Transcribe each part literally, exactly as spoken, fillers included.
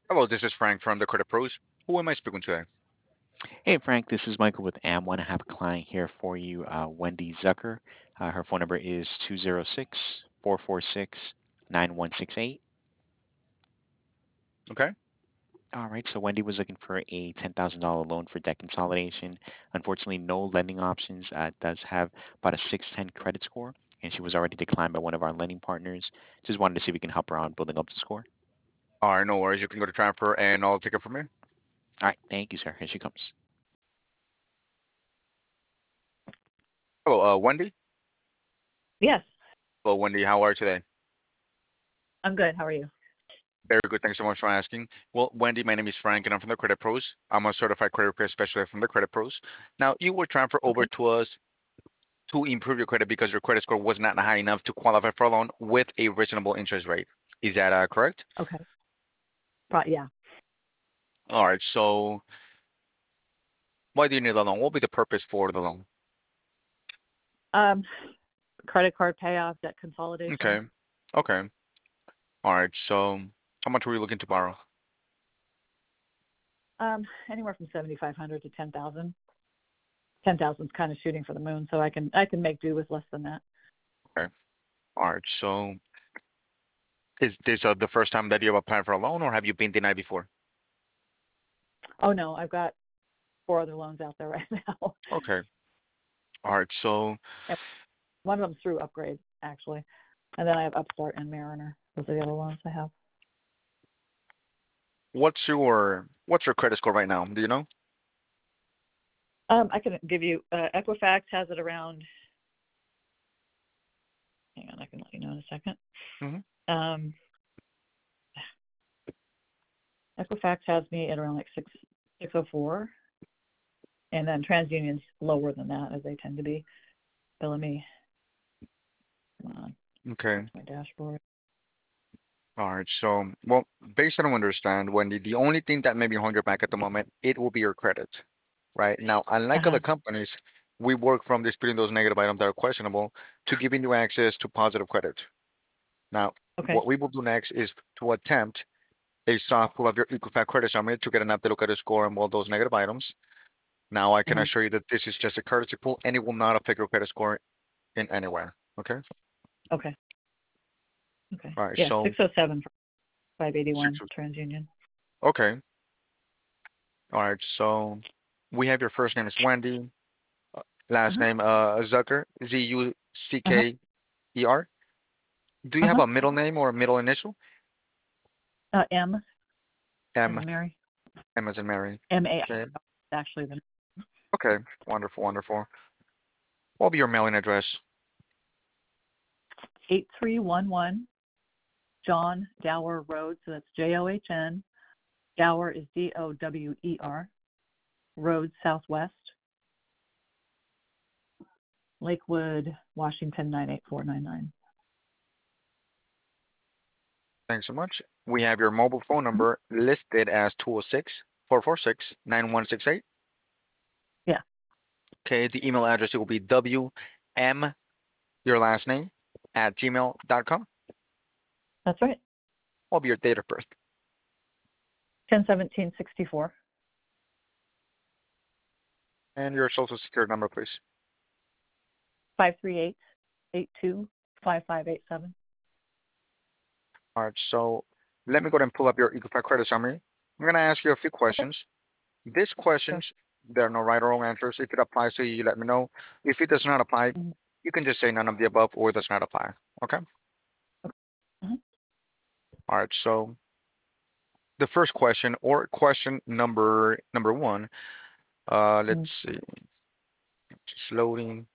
Hello, this is Frank from the Credit Pros. Who am I speaking to today? Hey Frank, this is Michael with Am One. I have a client here for you, uh, Wendy Zucker. Uh, her phone number is two zero six, four four six, nine one six eight. Okay. All right, so Wendy was looking for a ten thousand dollars loan for debt consolidation. Unfortunately, no lending options. Uh, does have about a six ten credit score, and she was already declined by one of our lending partners. Just wanted to see if we can help her out building up the score. All right, no worries. You can go to transfer and I'll take it from here. All right, thank you, sir. Here she comes. Hello, uh, Wendy. Yes, Hello, Wendy. How are you today? I'm good. How are you? Very good. Thanks so much for asking. Well, Wendy, my name is Frank and I'm from the Credit Pros. I'm a certified credit repair specialist from the Credit Pros. Now, you were transferred over Okay. to us to improve your credit because your credit score was not high enough to qualify for a loan with a reasonable interest rate. Is that uh, correct? Okay. Pro- yeah. All right. So, why do you need the loan? What will be the purpose for the loan? Um, credit card payoff, debt Okay. consolidation. Okay. All right. So, how much were you looking to borrow? Um, anywhere from seventy five hundred to ten thousand. Ten thousand is kind of shooting for the moon, so I can I can make do with less than that. Okay. All right. So is this uh, the first time that you have applied for a loan, or have you been denied before? Oh no, I've got four other loans out there right now. Okay. All right. So And one of them's through Upgrade actually, and then I have Upstart and Mariner. Those are the other loans I have. what's your what's your credit score right now? Do you know? Um, I can give you uh, Equifax has it around. Hang on, I can let you know in a second. Hmm. Um, Equifax has me at around like six six oh four, and then TransUnion's lower than that as they tend to be. But let me come on, Okay. where's my dashboard? All right. So, well, based on what I understand, Wendy, the only thing that may be holding you back at the moment, it will be your credit, right? Now, Uh unlike huh. other companies, we work from disputing those negative items that are questionable to giving you access to positive credit. Now, Okay. what we will do next is to attempt a soft pull of your Equifax credit summary to get an update look at the score and all those negative items. Now, I can Uh-huh. assure you that this is just a courtesy pull and it will not affect your credit score in any way. Okay? Okay. Okay. All right. Yeah, So, six oh seven for five eighty six. one TransUnion. Okay. All right. So, we have your first name is Wendy, uh, Uh last huh. name uh Zucker, Z U C Uh huh. K E R. Do you Uh have huh. a middle name or a middle initial? Uh, M as M, in Mary. M as in Mary. M A Okay. actually the Okay. Wonderful, wonderful. What will be your mailing address? eight three one one John Dower Road. So that's J O H N. Dower is D O W E R. Road Southwest, Lakewood, Washington nine eight four nine nine. Thanks so much. We have your mobile phone number listed as two oh six, four four six, nine one six eight. Yeah, Okay, the email address it will be W M, your last name, at gmail dot com. that's right. What will be your date of birth? Ten seventeen sixty four. And your social security number, please. Five three eight eight two five five eight seven. All right, so let me go ahead and pull up your Equifax credit summary. I'm going to ask you a few Okay, questions. These sure. questions, there are no right or wrong answers. If it applies to you, you let me know. If it does not apply, Mhm. you can just say none of the above or it does not apply. Okay? Okay. Mhm. All right, so the first question or question number number one, uh, Mhm. let's see, just loading.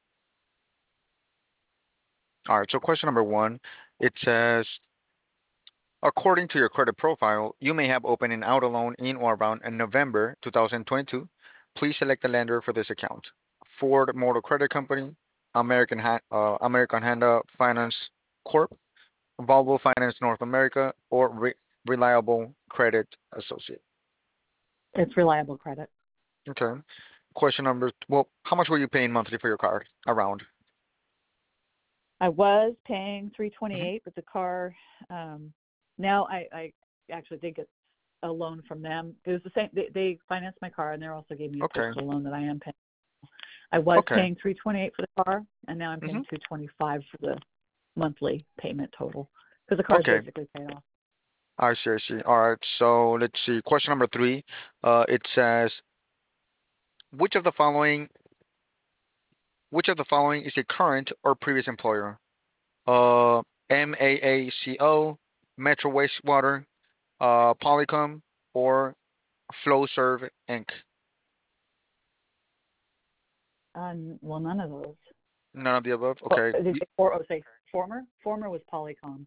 All right, so question number one, it says, according to your credit profile, you may have opened an auto loan in or around in November two thousand twenty-two. Please select the lender for this account. Ford Motor Credit Company, American Han uh, American Honda Finance Corp, Volvo Finance North America, or Re Reliable Credit Associate. It's reliable credit. Okay. Question number, well, how much were you paying monthly for your car? Around. I was paying three twenty Hmm. eight, but the car um, now I, I actually think it's a loan from them. It was the same. They, they financed my car, and they also gave me a Okay. personal loan that I am paying. I was Okay. paying three twenty eight for the car, and now I'm paying Mm-hmm. two twenty five for the monthly payment total because the car is Okay. basically paid off. I see, I see. All right. So let's see. Question number three. Uh, it says, which of the following, which of the following is a current or previous employer? Uh, MAACO, Metro Wastewater, uh, Polycom, or Flowserve Incorporated. Um, well, none of those. None of the above. Well, Okay. did you Y- say, for, oh, say former? Former was Polycom.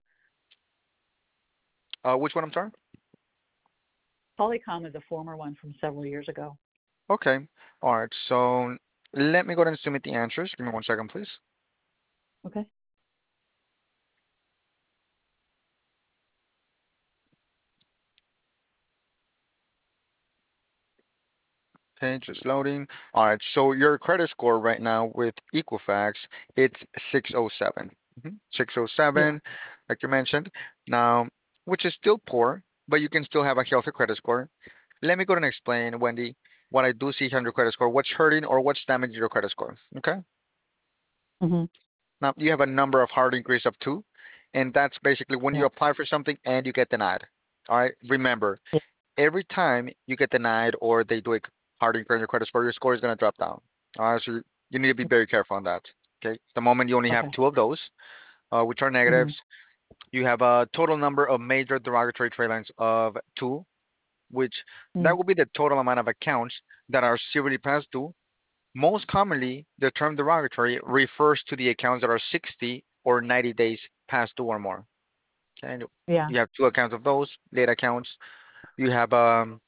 Uh, which one? I'm sorry. Polycom is a former one from several years ago. Okay. All right. So let me go ahead and submit the answers. Give me one second, please. Okay. Okay, just loading. All right, so your credit score right now with Equifax, it's six oh seven. Mhm, Yeah. six oh seven, like you mentioned. Now, which is still poor, but you can still have a healthy credit score. Let me go ahead and explain, Wendy, what I do see here on your credit score, what's hurting or what's damaging your credit score. Okay? Mhm. Now, you have a number of hard inquiries of two, and that's basically when you Yeah. apply for something and you get denied. All right, remember, Yeah. every time you get denied or they do a hard inquiry on your credit score, your score is going to drop down. All right, so you you need to be very careful on that. Okay, the moment you only have Okay. two of those, uh, which are Mhm. negatives, you have a total number of major derogatory trade lines of two, which that Mhm. will be the total amount of accounts that are severely past due. Most commonly, the term derogatory refers to the accounts that are sixty or ninety days past due or more. Okay, and Yeah. you have two accounts of those late accounts. You have um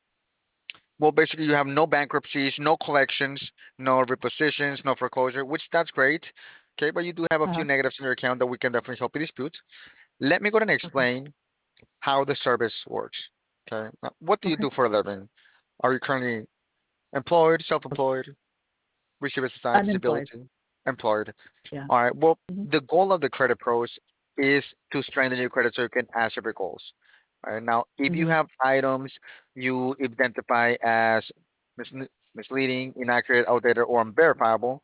well, basically, you have no bankruptcies, no collections, no repositions, no foreclosure, which that's great. Okay, but you do have a Uh few huh. negatives in your account that we can definitely help you dispute. Let me go ahead and Okay. explain how the service works. Okay, now, what do you Okay. do for a living? Are you currently employed, self-employed, receive a society Unemployed. disability, employed? Yeah. All right. Well, Mhm. the goal of the credit pros is to strengthen your credit so you can achieve your goals. All right. Now, if you Mhm. have items you identify as misle- misleading, inaccurate, outdated, or unverifiable,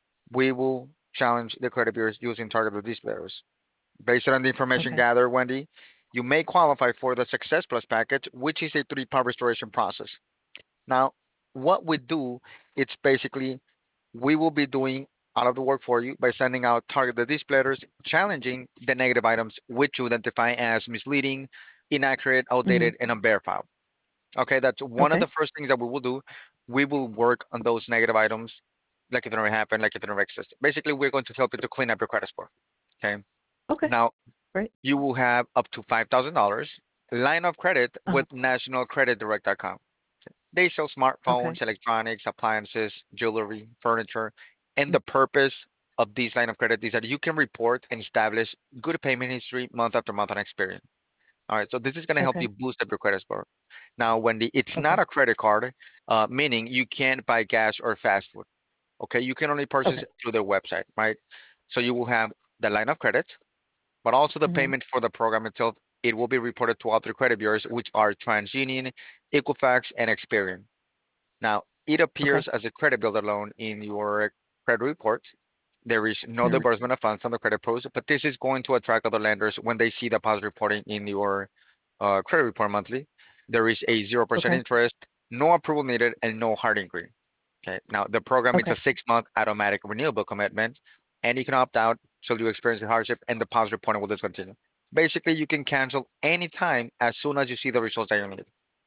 we will challenge the credit bureaus using targeted displays. Based on the information Okay. gathered, Wendy, you may qualify for the Success Plus package, which is a three-part restoration process. Now, what we do, it's basically we will be doing all of the work for you by sending out targeted displays, challenging the negative items which you identify as misleading, inaccurate, Mhm. outdated, and unverifiable. Okay, that's one of Okay. the first things that we will do. We will work on those negative items, like if it never happened, like if it never existed. Basically, we're going to help you to clean up your credit score. Okay. Okay. Now, Great. you will have up to five thousand dollars line of credit Uh huh. with national credit direct dot com. They sell Okay. smartphones, electronics, appliances, jewelry, furniture, and Mm. the purpose of this line of credit is that you can report and establish good payment history month after month on Experian. All right, so this is going to help you Okay. boost up your credit score. Now, Wendy, it's not Okay. a credit card, uh, meaning you can't buy gas or fast food. Okay, you can only purchase Okay. it through their website, right? So you will have the line of credit, but also the Mhm. payment for the program itself. It will be reported to all three credit bureaus, which are TransUnion, Equifax, and Experian. Now, it Okay. appears as a credit builder loan in your credit report. There is no Mhm. disbursement of funds on the credit pros, but this is going to attract other lenders when they see the positive reporting in your uh, credit report monthly. There is a zero percent Okay. interest, no approval needed, and no hard inquiry. Okay. Now, the program is a Okay. six-month automatic renewable commitment, and you can opt out should you experience a hardship and the positive reporting will discontinue. Basically, you can cancel anytime as soon as you see the results that you need.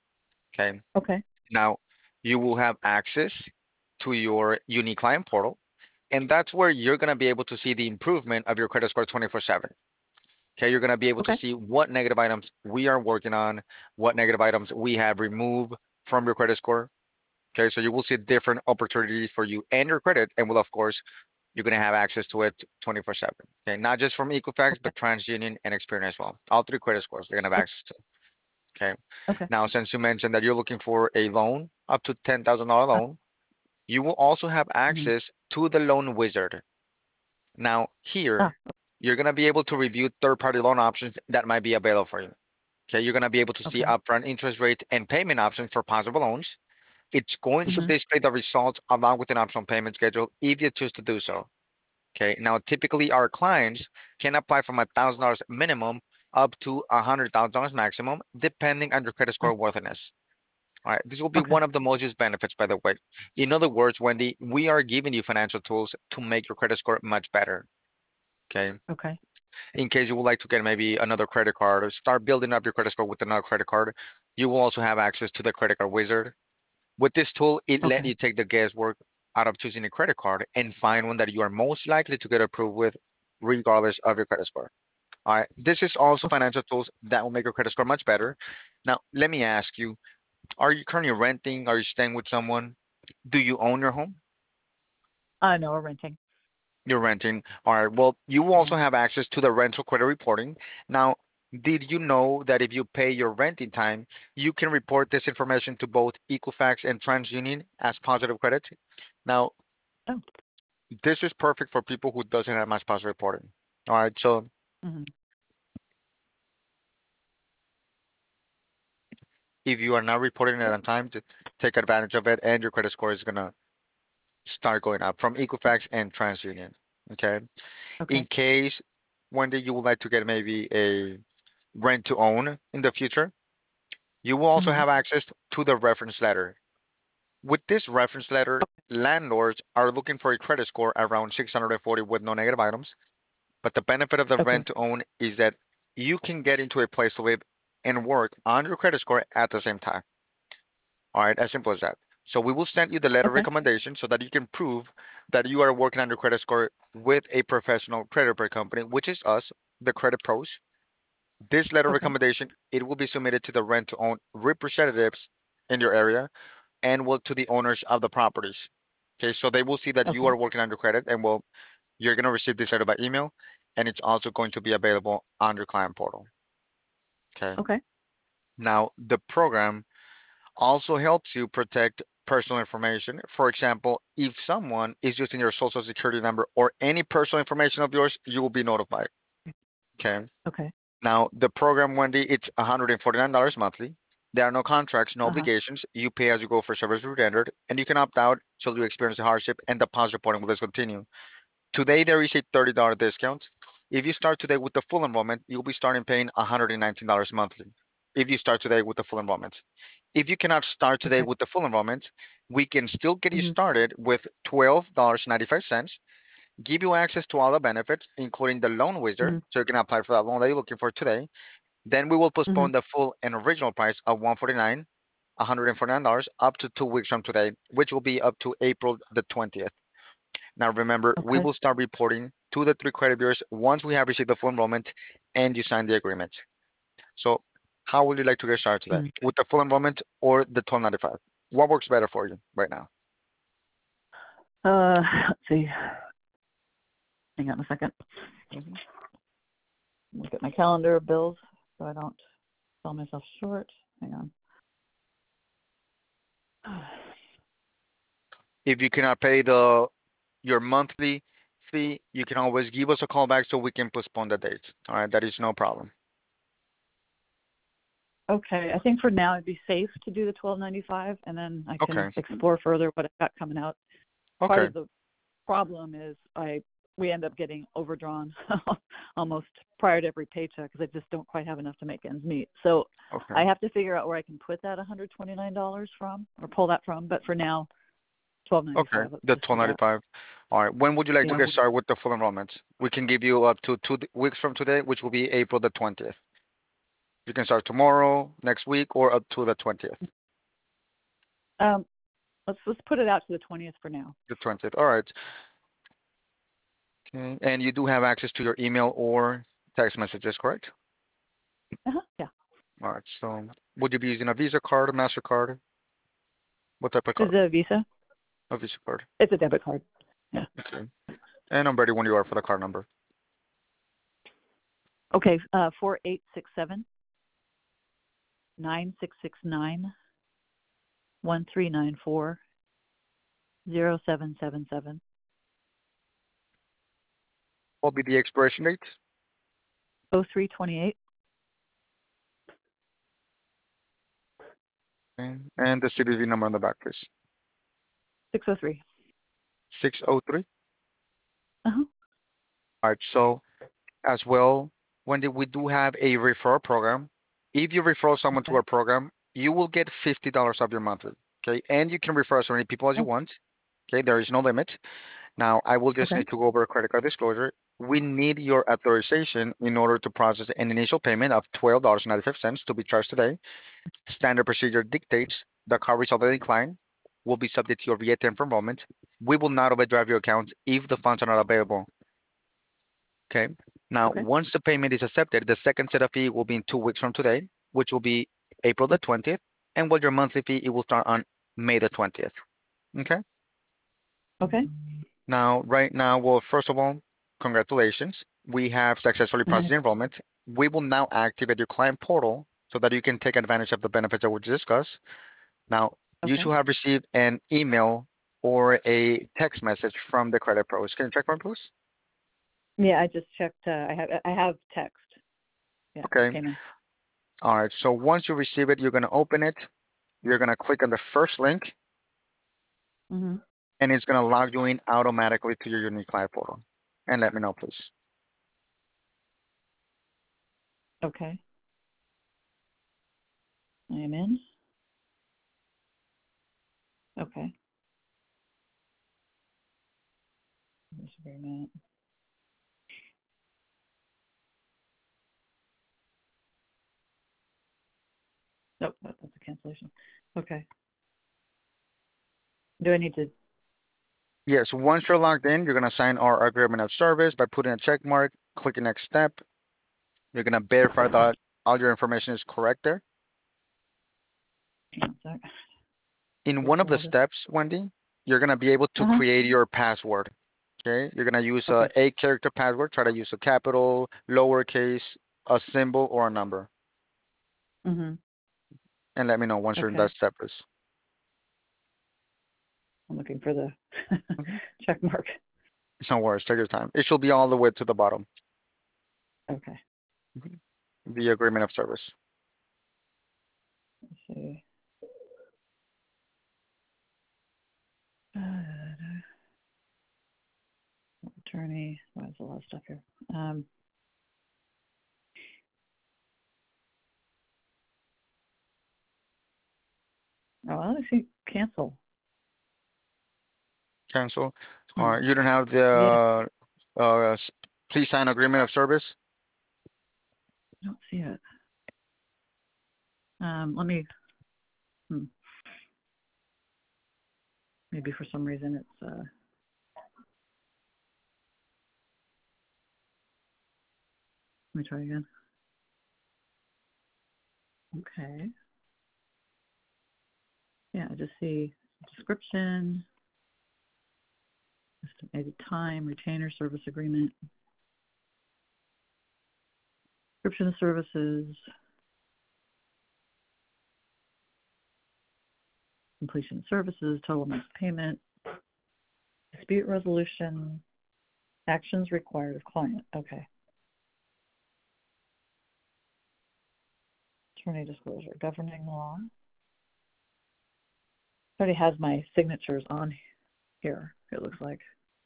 Okay. Okay. Now, you will have access to your unique client portal, and that's where you're going to be able to see the improvement of your credit score twenty-four seven. Okay, you're going to be able to Okay. see what negative items we are working on, what negative items we have removed from your credit score. Okay, so you will see different opportunities for you and your credit, and will, of course, you're going to have access to it twenty-four seven. Okay, not just from Equifax, Okay. but TransUnion and Experian as well. All three credit scores they're going to have access to. Okay. Okay. Now, since you mentioned that you're looking for a loan, up to ten thousand dollars Uh, loan, you will also have mhm. access to the loan wizard. Now, Ah. here, you're going to be able to review third-party loan options that might be available for you. Okay, you're gonna be able to see Okay. upfront interest rates and payment options for possible loans. It's going to Mhm. display the results along with an optional payment schedule if you choose to do so. Okay, now typically our clients can apply from a thousand dollars minimum up to a hundred thousand dollars maximum, depending on your credit Uh, score worthiness. All right, this will be Okay. one of the most used benefits, by the way. In other words, Wendy, we are giving you financial tools to make your credit score much better. Okay, Okay. in case you would like to get maybe another credit card or start building up your credit score with another credit card, you will also have access to the credit card wizard. With this tool, it let Okay. you take the guesswork out of choosing a credit card and find one that you are most likely to get approved with, regardless of your credit score. All right, this is also Okay. financial tools that will make your credit score much better. Now, let me ask you, are you currently renting? Are you staying with someone? Do you own your home? Uh, no, we're renting. You're renting. All right. Well, you will Yeah. also have access to the rental credit reporting. Now, did you know that if you pay your renting time, you can report this information to both Equifax and TransUnion as positive credit? Now, Oh. this is perfect for people who doesn't have much positive reporting. All right. So Mhm. if you are not reporting it Yep. on time, to take advantage of it, and your credit score is gonna start going up from Equifax and TransUnion. Okay. In Okay. case one day you would like to get maybe a rent to own in the future, you will also Mhm. have access to the reference letter. With this reference letter, landlords are looking for a credit score around six hundred forty with no negative items. But the benefit of the Okay. rent to own is that you can get into a place to live and work on your credit score at the same time. All right, as simple as that. So we will send you the letter of Okay. recommendation so that you can prove that you are working on your credit score with a professional credit repair company, which is us, the credit pros. This letter of Okay. recommendation, it will be submitted to the rent to own representatives in your area and will to the owners of the properties. Okay, so they will see that you Okay. are working on your credit and will you're gonna receive this letter by email, and it's also going to be available on your client portal. Okay. Okay. Now the program also helps you protect personal information. For example, if someone is using your social security number or any personal information of yours, you will be notified. Okay. Okay. Now, the program, Wendy, it's one hundred forty-nine dollars monthly. There are no contracts, no Uh-huh. obligations. You pay as you go for service rendered, and you can opt out should you experience a hardship and the pause reporting will discontinue. Today, there is a thirty dollars discount. If you start today with the full enrollment, you'll be starting paying one hundred nineteen dollars monthly. If you start today with the full enrollment. If you cannot start today Okay. with the full enrollment, we can still get you Mhm. started with twelve dollars and ninety-five cents, give you access to all the benefits, including the loan wizard, Mhm. so you can apply for that loan that you're looking for today. Then we will Mhm. postpone the full and original price of one forty-nine, one hundred forty-nine dollars up to two weeks from today, which will be up to April the twentieth. Now remember, we Okay. will start reporting to the three credit bureaus once we have received the full enrollment and you sign the agreement. So how would you like to get started today? Mhm. With the full enrollment or the twelve ninety-five? What works better for you right now? Uh, let's see. Hang on a second. Mhm. Look at my calendar of bills so I don't sell myself short. Hang on. If you cannot pay the your monthly fee, you can always give us a call back so we can postpone the date. All right, that is no problem. Okay, I think for now it'd be safe to do the twelve ninety-five, and then I can Okay. explore further what I've got coming out. Part Okay. of the problem is I we end up getting overdrawn almost prior to every paycheck because I just don't quite have enough to make ends meet. So Okay. I have to figure out where I can put that one hundred twenty-nine dollars from or pull that from. But for now, twelve Okay. ninety-five. Let's The just do that. twelve ninety-five. All right. When would you like to Yeah. get we- started with the full enrollment? We can give you up to two d- weeks from today, which will be April the twentieth. You can start tomorrow, next week, or up to the twentieth. Um, let's let's put it out to the twentieth for now. The twentieth. All right. Okay. And you do have access to your email or text messages, correct? Uh-huh. Yeah. All right. So would you be using a Visa card, a MasterCard? What type of Is card? it a Visa? A Visa card. It's a debit card. Yeah. Okay. And I'm ready when you are for the card number. Okay. Uh, four eight six seven nine six six nine one three nine four zero seven seven seven What will be the expiration date? oh three twenty eight Okay. And the C V V number on the back, please. six oh three. six oh three. Uh-huh. All right. So as well, Wendy, we do have a referral program. If you refer someone to Okay. our program, you will get fifty dollars off your monthly. Okay. And you can refer as many people as you Oh, want. Okay. There is no limit. Now, I will just okay. need to go over a credit card disclosure. We need your authorization in order to process an initial payment of twelve dollars and ninety-five cents to be charged today. Standard procedure dictates the card result of the decline will be subject to your V A ten for enrollment. We will not overdrive your account if the funds are not available. Okay. Now, Okay. once the payment is accepted, the second set of fee will be in two weeks from today, which will be April the twentieth. And with your monthly fee, it will start on May the twentieth. Okay. Okay. Now, right now, well, first of all, congratulations. We have successfully processed enrollment. We will now activate your client portal so that you can take advantage of the benefits that we discussed. Now, you Okay. should have received an email or a text message from the credit pros. Can you check one, please? Yeah, I just checked. Uh, I have I have text. Yeah, just Okay. came in. All right. So once you receive it, you're going to open it. You're going to click on the first link, Mm-hmm. and it's going to log you in automatically to your unique client portal. And let me know, please. Okay. I am in. Okay. Just a minute. Nope, that, that's a cancellation. Okay. Do I need to? Yes, once you're logged in, you're going to sign our agreement of service by putting a check mark, clicking next step. You're going to verify that all your information is correct there. Hang on a sec. In Go one of through the all this. steps, Wendy, you're going to be able to Uh-huh. create your password. Okay, you're going to use a Okay. eight character password. Try to use a capital, lowercase, a symbol, or a number. Mm-hmm. And let me know once you're in Okay. that step, please. I'm looking for the Mhm. check mark. No worries, take your time. It should be all the way to the bottom. Okay. Mhm. The agreement of service. Let's see. Uh, attorney. Why is a lot of stuff here? Um. Oh, I don't see cancel. Cancel. All Hmm. right, you don't have Yeah, the uh, s- please sign agreement of service. I don't see it. Um. Let me. Hmm. Maybe for some reason it's. Uh. Let me try again. Okay. Yeah, I just see description, estimated time, retainer service agreement, description of services, completion of services, total amount of payment, dispute resolution, actions required of client. Okay. Attorney disclosure, governing law. It already has my signatures on here, it looks like.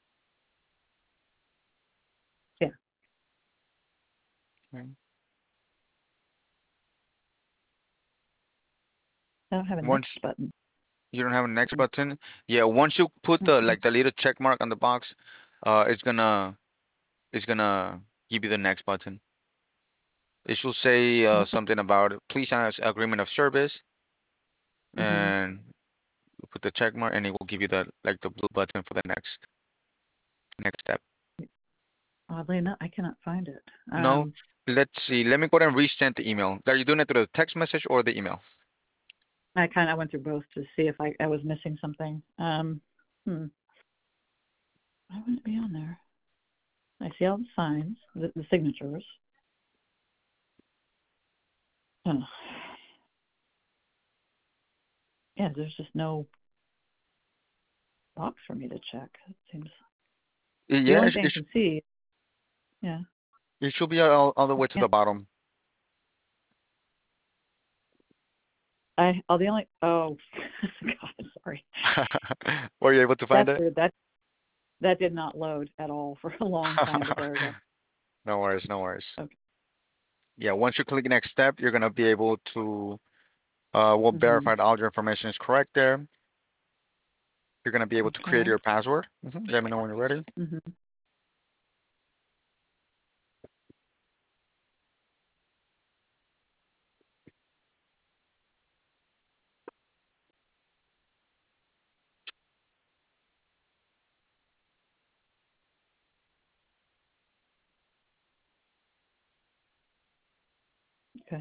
Yeah. Okay. I don't have a next Once button. you don't have a next button, yeah. Once you put the like the little check mark on the box, uh, it's gonna it's gonna give you the next button. It should say uh, something about please sign an agreement of service, Mm-hmm. and you put the check mark, and it will give you the like the blue button for the next next step. Oddly enough, I cannot find it. No, Um, let's see. Let me go ahead and resend the email. Are you doing it through the text message or the email? I kind of went through both to see if I, I was missing something. Um, hmm. Why wouldn't it be on there? I see all the signs, the, the signatures. Oh. Yeah, there's just no box for me to check. It seems the Yeah, only it, thing I it, sh- can see. Yeah. it should be all, all the way to Yeah. the bottom. I, oh, the only, oh, God, sorry. Were you able to find That's it? weird. That, that did not load at all for a long time, but there we go. No worries, no worries. Okay. Yeah, once you click next step, you're gonna be able to, uh, we'll Mhm. verify that all your information is correct there. You're gonna be able to create Okay. your password. Mhm. Let me know when you're ready. Mhm. Okay.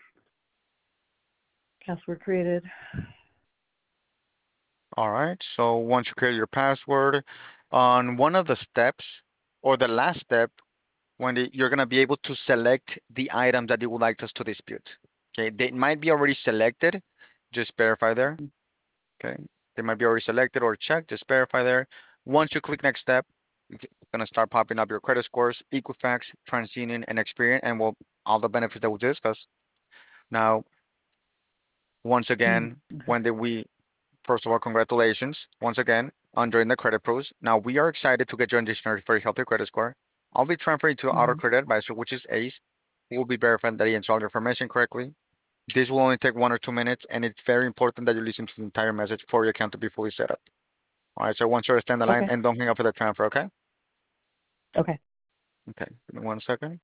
Password created. All right, so once you create your password, on one of the steps or the last step, when the, you're gonna be able to select the items that you would like us to dispute. Okay, they might be already selected. Just verify there. Mhm. Okay, they might be already selected or checked. Just verify there. Once you click next step, it's gonna start popping up your credit scores, Equifax, TransUnion, and Experian, and well, all the benefits that we discussed. Now, once Mm. again, Okay. when did we first of all, congratulations once again on joining the Credit Pros. Now we are excited to get you on this journey for a healthy credit score. I'll be transferring to Auto Mhm. Credit Advisor, which is ACE. He will be verifying that he entered all your information correctly. This will only take one or two minutes, and it's very important that you listen to the entire message for your account to be fully set up. All right, so once you're stand the line Okay. and don't hang up for the transfer, okay? Okay. Okay, give me one second.